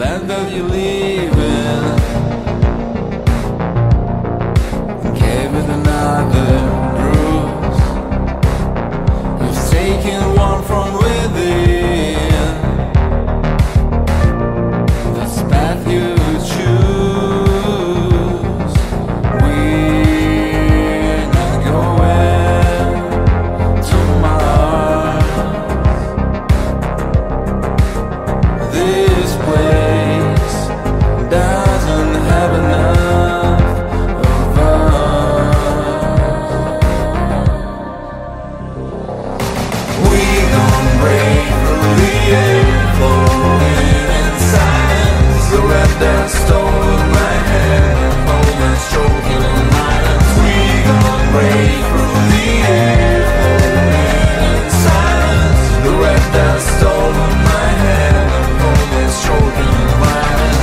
land that you live in gave it another bruise. You've taken one from within. This path you choose, we're not going to Mars. This place doesn't have enough of us. We gon' break through the air, floating in silence. The red that stole my hand, moments choking on violence. We gon' break through the air, floating in silence. The red that stole my hand, moments choking on violence.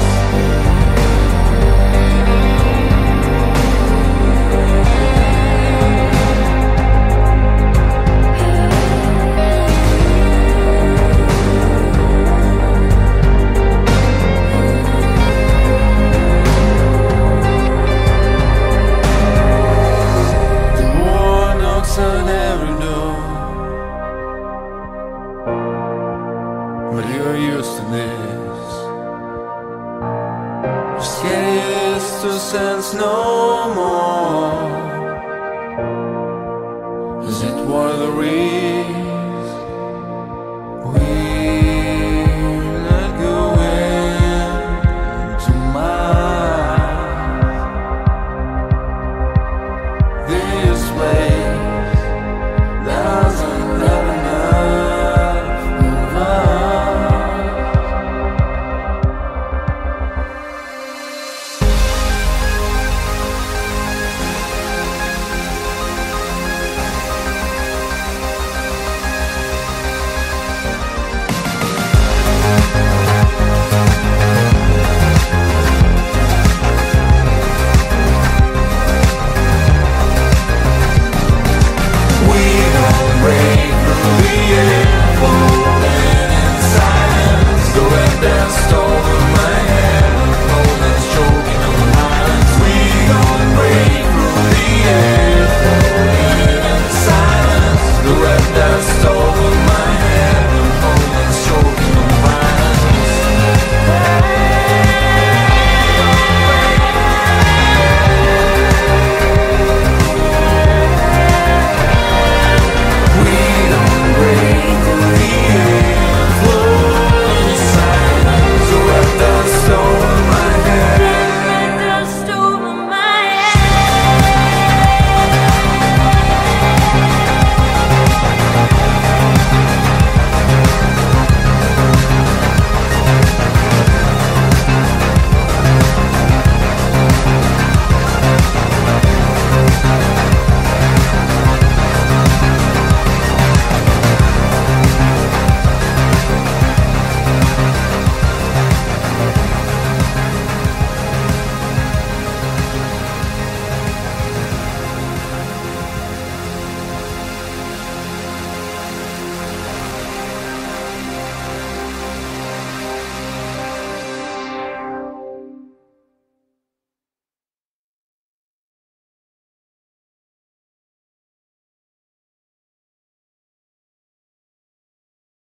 The war knocks on every door, but you're used to this. You're scared to sense no more.